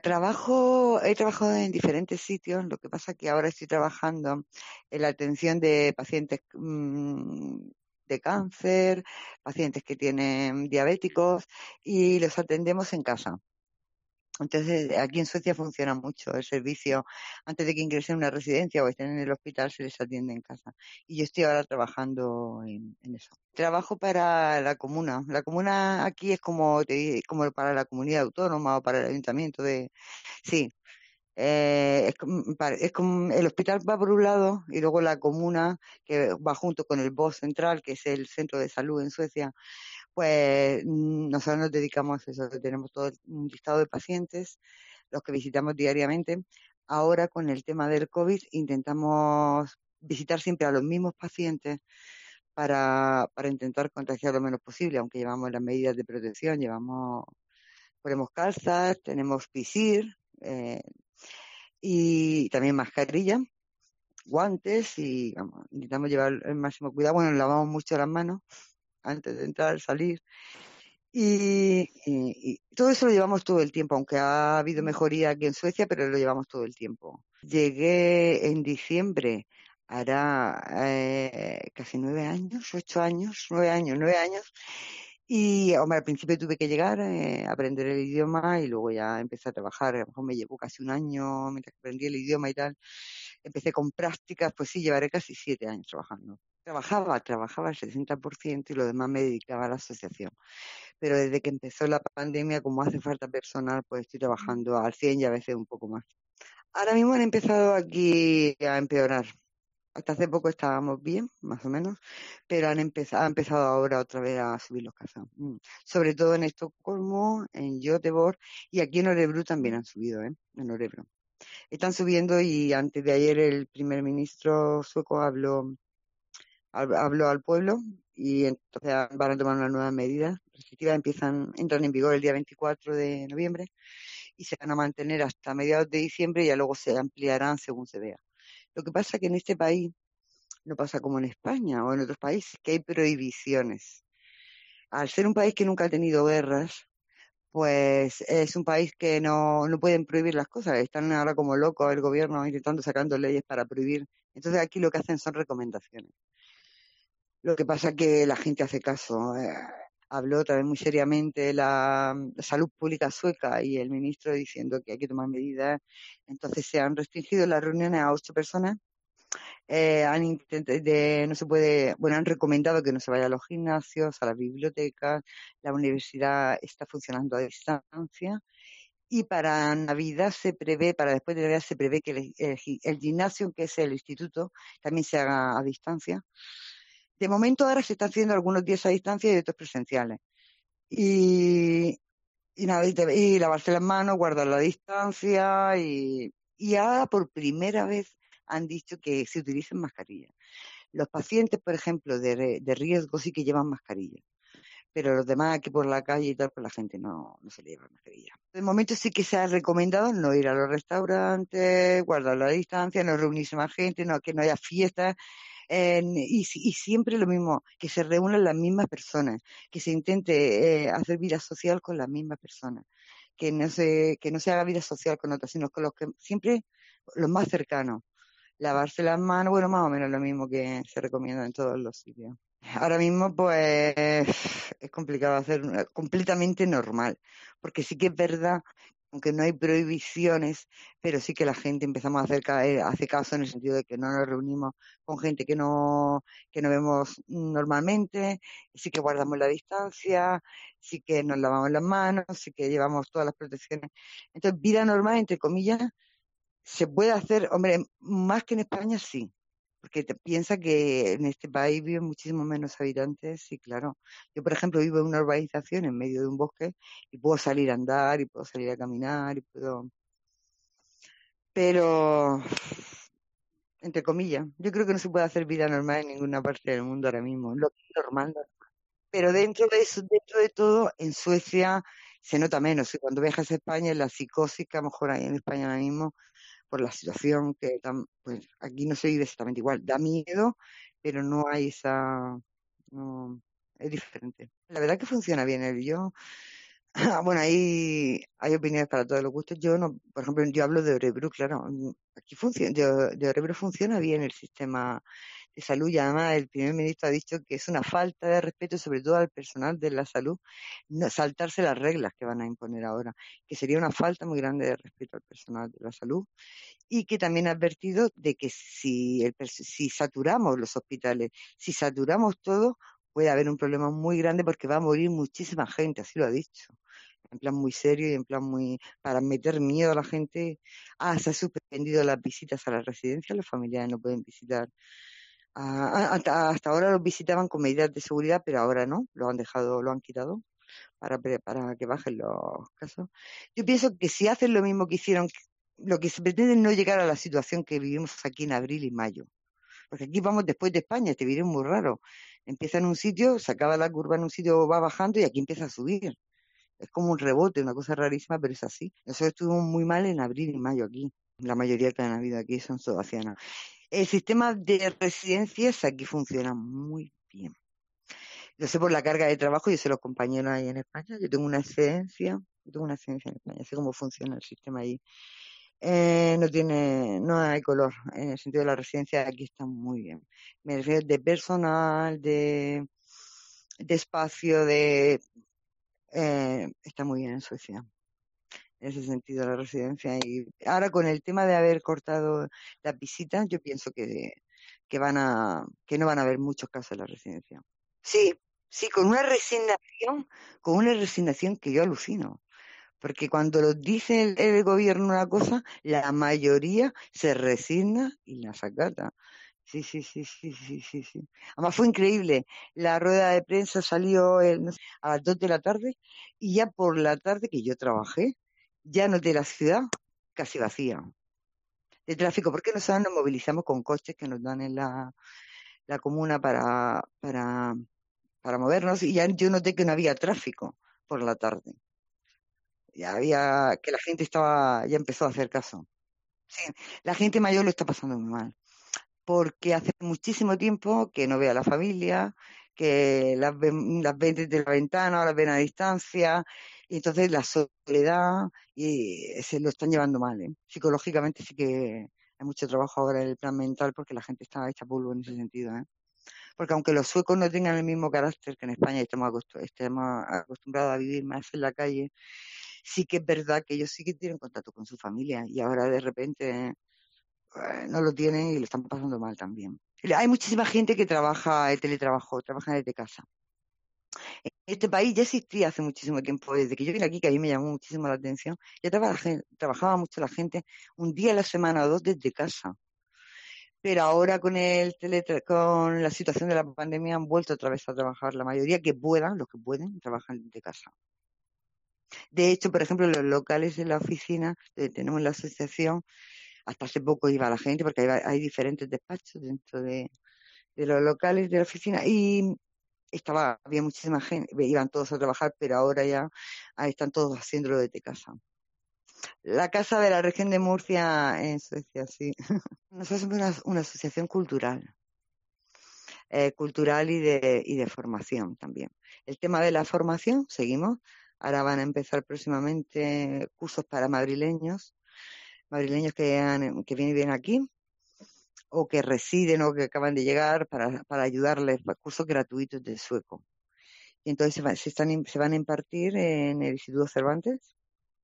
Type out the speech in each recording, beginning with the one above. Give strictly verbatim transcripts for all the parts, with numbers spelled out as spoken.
Trabajo, he trabajado en diferentes sitios, lo que pasa que ahora estoy trabajando en la atención de pacientes mm, de cáncer, pacientes que tienen diabéticos y los atendemos en casa. Entonces, aquí en Suecia funciona mucho el servicio. Antes de que ingresen en una residencia o estén en el hospital, se les atiende en casa. Y yo estoy ahora trabajando en, en eso. Trabajo para la comuna. La comuna aquí es como, te di- como para la comunidad autónoma o para el ayuntamiento de... Sí, eh, es, como, para- es como el hospital va por un lado y luego la comuna que va junto con el B O S central, que es el centro de salud en Suecia, pues mm, nosotros nos dedicamos a eso, tenemos todo un listado de pacientes, los que visitamos diariamente. Ahora con el tema del COVID intentamos visitar siempre a los mismos pacientes para, para intentar contagiar lo menos posible, aunque llevamos las medidas de protección, llevamos, ponemos calzas, tenemos visir eh, y también mascarilla, guantes y vamos, intentamos llevar el máximo cuidado. Bueno, lavamos mucho las manos antes de entrar, salir. Y, y- y todo eso lo llevamos todo el tiempo, aunque ha habido mejoría aquí en Suecia, pero lo llevamos todo el tiempo. Llegué en diciembre, hará eh, casi nueve años, ocho años, nueve años, nueve años. Y hombre, al principio tuve que llegar eh, a aprender el idioma y luego ya empecé a trabajar. A lo mejor me llevó casi un año mientras que aprendí el idioma y tal. Empecé con prácticas, pues sí, llevaré casi siete años trabajando. Trabajaba, trabajaba el sesenta por ciento y lo demás me dedicaba a la asociación, pero desde que empezó la pandemia, como hace falta personal, pues estoy trabajando al cien y a veces un poco más. Ahora mismo han empezado aquí a empeorar. Hasta hace poco estábamos bien, más o menos, pero han empezado, ha empezado ahora otra vez a subir los casos. Mm. Sobre todo en Estocolmo, en Göteborg y aquí en Örebro también han subido, ¿eh? En Örebro. Están subiendo y antes de ayer el primer ministro sueco habló habló al pueblo y entonces van a tomar unas nuevas medidas restrictivas, empiezan, entran en vigor el día veinticuatro de noviembre y se van a mantener hasta mediados de diciembre y ya luego se ampliarán según se vea. Lo que pasa es que en este país no pasa como en España o en otros países, que hay prohibiciones. Al ser un país que nunca ha tenido guerras, pues es un país que no, no pueden prohibir las cosas. Están ahora como locos el gobierno intentando sacando leyes para prohibir. Entonces aquí lo que hacen son recomendaciones. Lo que pasa es que la gente hace caso. Eh, habló también muy seriamente la, la salud pública sueca y el ministro diciendo que hay que tomar medidas. Entonces se han restringido las reuniones a ocho personas. Eh, han intentado, de, no se puede, bueno, han recomendado que no se vaya a los gimnasios, a las bibliotecas. La universidad está funcionando a distancia. Y para Navidad se prevé, para después de Navidad se prevé que el, el, el gimnasio, que es el instituto, también se haga a distancia. De momento ahora se están haciendo algunos días a distancia y otros presenciales. Y, y nada, y, te- y lavarse las manos, guardar la distancia y, y ahora por primera vez han dicho que se utilicen mascarillas. Los pacientes, por ejemplo, de, de riesgo sí que llevan mascarilla, pero los demás aquí por la calle y tal, pues la gente no, no se le lleva mascarilla. De momento sí que se ha recomendado no ir a los restaurantes, guardar la distancia, no reunirse más gente, no, que no haya fiestas. En- y, si- y siempre lo mismo, que se reúnan las mismas personas, que se intente eh, hacer vida social con las mismas personas, que no se, que no se haga vida social con otras, sino con los que siempre los más cercanos. Lavarse las manos, bueno, más o menos lo mismo que se recomienda en todos los sitios. Ahora mismo, pues, es complicado hacer una- completamente normal, porque sí que es verdad, aunque no hay prohibiciones, pero sí que la gente empezamos a hacer ca- eh, hace caso en el sentido de que no nos reunimos con gente que no, que no vemos normalmente, sí que guardamos la distancia, sí que nos lavamos las manos, sí que llevamos todas las protecciones. Entonces, vida normal, entre comillas, se puede hacer, hombre, más que en España, sí. Porque te piensa que en este país viven muchísimo menos habitantes y claro, yo por ejemplo vivo en una urbanización en medio de un bosque y puedo salir a andar y puedo salir a caminar y puedo, pero entre comillas, yo creo que no se puede hacer vida normal en ninguna parte del mundo ahora mismo, lo que es normal, ¿no? Pero dentro de eso, dentro de todo, en Suecia se nota menos y cuando viajas a España la psicosis que a lo mejor hay en España ahora mismo por la situación que tam- pues aquí no se vive exactamente igual. Da miedo, pero no hay esa, no, es diferente. La verdad que funciona bien el yo. Bueno, ahí hay opiniones para todos los gustos. Yo no, por ejemplo, yo hablo de Örebro, claro. mm, Aquí funciona, de, de Örebro funciona bien el sistema de salud y además el primer ministro ha dicho que es una falta de respeto, sobre todo al personal de la salud, no, saltarse las reglas que van a imponer ahora, que sería una falta muy grande de respeto al personal de la salud y que también ha advertido de que si, el, pers- si saturamos los hospitales, si saturamos todo, puede haber un problema muy grande porque va a morir muchísima gente, así lo ha dicho. En plan muy serio y en plan muy para meter miedo a la gente. Ah, se ha suspendido las visitas a la residencia, los familiares no pueden visitar. Ah, ah, hasta, hasta ahora los visitaban con medidas de seguridad, pero ahora no, lo han dejado, lo han quitado para, pre- para que bajen los casos. Yo pienso que si hacen lo mismo que hicieron, lo que se pretende es no llegar a la situación que vivimos aquí en abril y mayo. Porque aquí vamos después de España, este virus es muy raro. Empieza en un sitio, se acaba la curva en un sitio, va bajando y aquí empieza a subir. Es como un rebote, una cosa rarísima, pero es así. Nosotros estuvimos muy mal en abril y mayo aquí. La mayoría que han habido aquí son zoacianas. El sistema de residencias aquí funciona muy bien. Lo sé por la carga de trabajo, yo sé los compañeros ahí en España, yo tengo una excedencia, yo tengo una excedencia en España, sé cómo funciona el sistema allí. Eh, no tiene, no hay color, en el sentido de la residencia aquí está muy bien. Me refiero de personal, de, de espacio, de eh, está muy bien en Suecia. En ese sentido la residencia. Y ahora con el tema de haber cortado las visitas, yo pienso que, que van a, que no van a haber muchos casos en la residencia. Sí, sí, con una resignación, con una resignación que yo alucino. Porque cuando lo dice el, el gobierno una cosa, la mayoría se resigna y la sacata. Sí, sí, sí, sí, sí, sí, sí. Además fue increíble. La rueda de prensa salió el- no sé, a las dos de la tarde y ya por la tarde que yo trabajé, ya noté la ciudad casi vacía de tráfico, porque nosotros nos movilizamos con coches que nos dan en la, la comuna para, para, para movernos y ya yo noté que no había tráfico por la tarde. Ya había, que la gente estaba, ya empezó a hacer caso. Sí, la gente mayor lo está pasando muy mal, porque hace muchísimo tiempo que no ve a la familia, que las ven, las ven desde la ventana o las ven a distancia, y entonces la soledad y se lo están llevando mal, ¿eh? Psicológicamente sí que hay mucho trabajo ahora en el plan mental porque la gente está hecha polvo en ese sentido, ¿eh? Porque aunque los suecos no tengan el mismo carácter que en España y estamos, acostu- estemos acostumbrados a vivir más en la calle, sí que es verdad que ellos sí que tienen contacto con su familia y ahora de repente eh, no lo tienen y lo están pasando mal también. Hay muchísima gente que trabaja el teletrabajo, trabaja desde casa. En este país ya existía hace muchísimo tiempo, desde que yo vine aquí, que a mí me llamó muchísimo la atención, ya trabaja, trabajaba mucho la gente un día a la semana o dos desde casa. Pero ahora con el teletra con la situación de la pandemia han vuelto otra vez a trabajar. La mayoría que puedan, los que pueden, trabajan desde casa. De hecho, por ejemplo, los locales de la oficina, eh, tenemos la asociación, hasta hace poco iba la gente, porque hay, hay diferentes despachos dentro de, de los locales de la oficina, y estaba, había muchísima gente, iban todos a trabajar, pero ahora ya ahí están todos haciéndolo desde casa. La Casa de la Región de Murcia en Suecia, sí. Nosotros somos una, una asociación cultural, eh, cultural y de, y de formación también. El tema de la formación, seguimos. Ahora van a empezar próximamente cursos para madrileños, madrileños que, han, que vienen aquí o que residen o que acaban de llegar para, para ayudarles, cursos gratuitos de sueco. Y entonces se, va, se, están, se van a impartir en el Instituto Cervantes.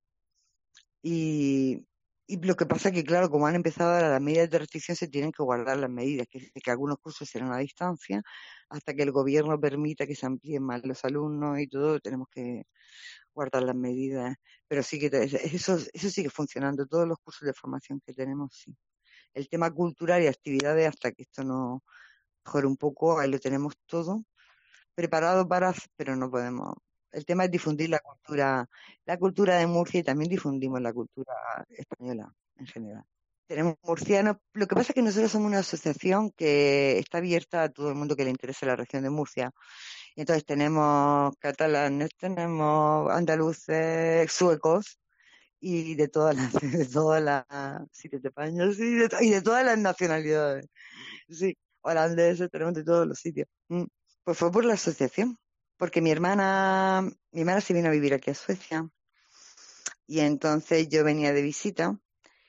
Y, y lo que pasa es que, claro, como han empezado ahora las medidas de restricción, se tienen que guardar las medidas, que, que algunos cursos serán a distancia, hasta que el gobierno permita que se amplíen más los alumnos y todo, tenemos que guardar las medidas. Pero sí que eso, eso sigue funcionando, todos los cursos de formación que tenemos, sí. El tema cultural y actividades, hasta que esto no mejore un poco, ahí lo tenemos todo preparado para, pero no podemos. El tema es difundir la cultura, la cultura de Murcia y también difundimos la cultura española en general. Tenemos murcianos, lo que pasa es que nosotros somos una asociación que está abierta a todo el mundo que le interese la región de Murcia. Y entonces tenemos catalanes, tenemos andaluces, suecos y de todas las, de todas las, sí, de España, sí, de to- y de todas las nacionalidades. Sí, holandeses, tenemos de todos los sitios. Mm. Pues fue por la asociación. porque mi hermana, mi hermana se vino a vivir aquí a Suecia y entonces yo venía de visita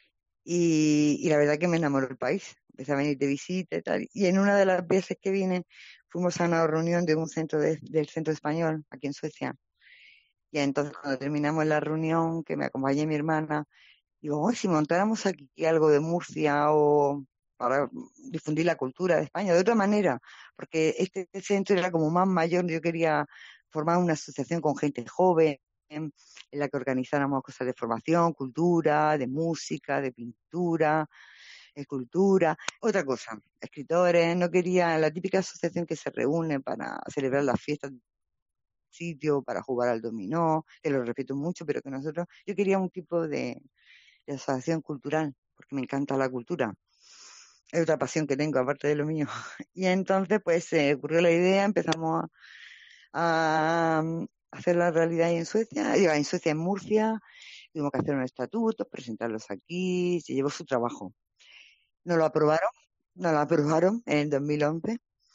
y, y la verdad que me enamoró el país. Empecé a venir de visita y tal. Y en una de las veces que vine fuimos a una reunión de un centro de- del centro español aquí en Suecia. Y entonces cuando terminamos la reunión, que me acompañé mi hermana, digo, "Ay, si montáramos aquí algo de Murcia o para difundir la cultura de España de otra manera, porque este centro era como más mayor, yo quería formar una asociación con gente joven en la que organizáramos cosas de formación, cultura, de música, de pintura, escultura, otra cosa, escritores, no quería la típica asociación que se reúne para celebrar las fiestas del sitio, para jugar al dominó, que lo respeto mucho, pero que nosotros, yo quería un tipo de de asociación cultural, porque me encanta la cultura. Es otra pasión que tengo, aparte de lo mío. Y entonces, pues, se ocurrió la idea, empezamos a, a hacer la realidad ahí en Suecia, digo, en Suecia, en Murcia, tuvimos que hacer unos estatutos, presentarlos aquí, se llevó su trabajo. Nos lo aprobaron, nos lo aprobaron en el dos mil once.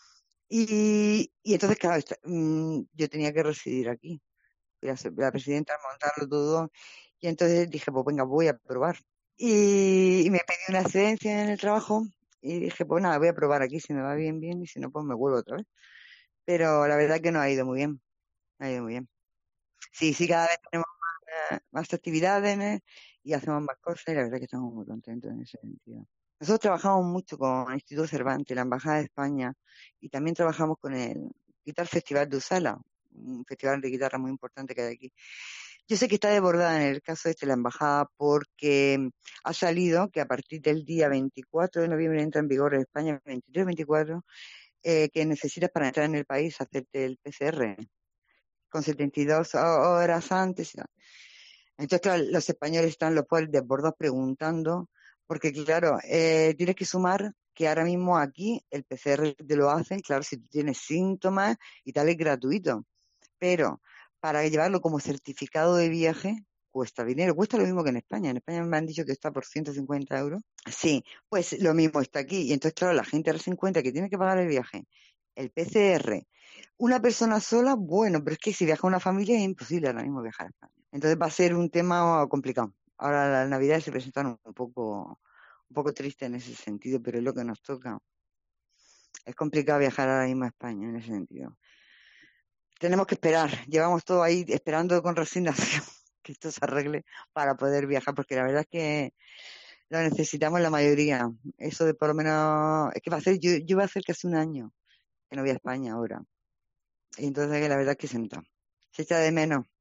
Y, y entonces, claro, esta- mm, yo tenía que residir aquí. Fui la, la presidenta a montarlo todo. Y entonces dije, pues venga, voy a probar. Y, y me pedí una excedencia en el trabajo y dije, pues nada, voy a probar aquí, si me va bien, bien, y si no, pues me vuelvo otra vez. Pero la verdad que no ha ido muy bien, no ha ido muy bien. Sí, sí, cada vez tenemos más, más actividades, ¿eh? Y hacemos más cosas y la verdad que estamos muy contentos en ese sentido. Nosotros trabajamos mucho con el Instituto Cervantes, la Embajada de España, y también trabajamos con el Guitar Festival de Usala, un festival de guitarra muy importante que hay aquí. Yo sé que está desbordada en el caso este la embajada porque ha salido que a partir del día veinticuatro de noviembre entra en vigor en España, veintitrés veinticuatro, eh, que necesitas para entrar en el país hacerte el P C R con setenta y dos horas antes. Entonces, claro, los españoles están los pobres desbordados preguntando, porque claro, eh, tienes que sumar que ahora mismo aquí el P C R te lo hacen, claro, si tú tienes síntomas y tal, es gratuito, pero para llevarlo como certificado de viaje cuesta dinero, cuesta lo mismo que en España. En España me han dicho que está por ciento cincuenta euros. Sí, pues lo mismo está aquí. Y entonces, claro, la gente ahora se encuentra que tiene que pagar el viaje, el P C R. Una persona sola, bueno, pero es que si viaja una familia es imposible ahora mismo viajar a España. Entonces va a ser un tema complicado. Ahora las navidades se presentan un poco, un poco triste en ese sentido, pero es lo que nos toca. Es complicado viajar ahora mismo a España en ese sentido. Tenemos que esperar, llevamos todo ahí esperando con resignación que esto se arregle para poder viajar, porque la verdad es que lo necesitamos la mayoría. Eso de por lo menos, es que va a ser, yo, yo voy a hacer casi un año que no voy a España ahora. Y entonces la verdad es que se nota. Se echa de menos.